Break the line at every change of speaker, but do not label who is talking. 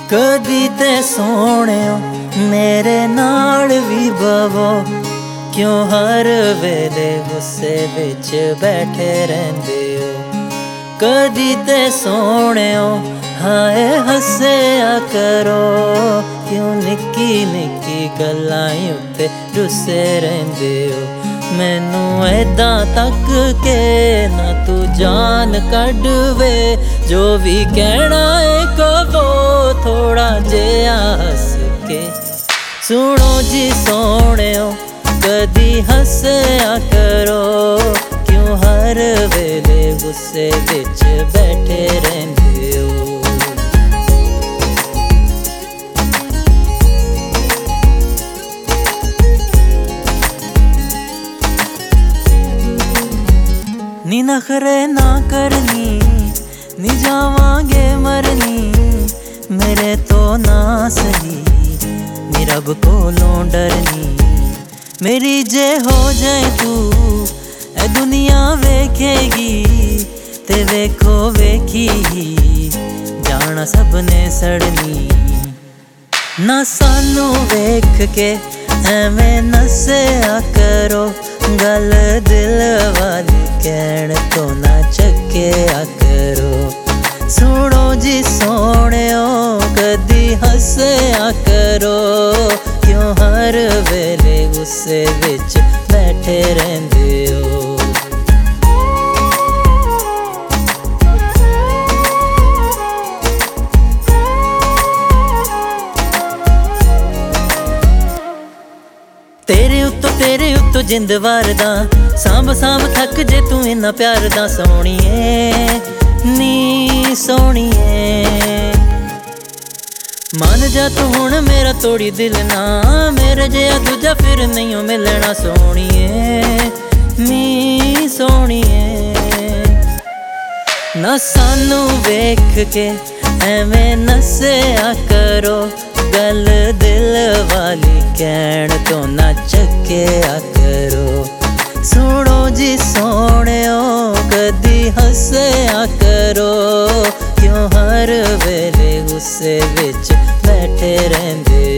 कदी ते सोहणियो मेरे नाल भी बवो, क्यों हर वेले गुस्से विच बैठे रहिंदे हो। कदी ते सोहणियो हाय हस्सिया करो, क्यों निक्की निक्की गल्लां उत्ते रुस्से रहिंदे हो। मैनू ऐदां तक के ना तू जान कढ वे, जो भी कहना है कहो थोड़ा जिहा हस के। सुनो जी सोहणियो कदी हस्सिया करो, क्यों हर वेले गुस्से विच बैठे रहिंदे हो। नी नखरे ना करनी, नी जावांगे मरनी, मेरे तो ना सही नी रब कोलों डरनी। मेरी जे हो जाए तू ए दुनिया वेखेगी, ते वेखो वेखी जाना सबने सड़नी। ना सानू वेख के एवें नस्सिया करो, गल दिल वाली कहण तो ना चक्किया करो। सुनो जी सोहणियो कदी हस्सिया करो, क्यों हर वेले गुस्से विच बैठे रहिंदे हो। तेरे उत्तों जिंद वारदा, सांभ सांभ थक जे तू इन्ना प्यार दा। सोहणीए नी सोहणीए मान जा तू हुण मेरा तोड़ी दिल ना, मेरे जिहा दूजा फिर नहीं हो मिलना। सोहणीए नी सोहणीए ना सानू वेख के एवें नस्सिया करो, गल दिल वाली कहण तो ना चक्किया करो। सुनो जी सोहणियो कदी हस्सिया करो, क्यों हर वेले गुस्से विच बैठे रहिंदे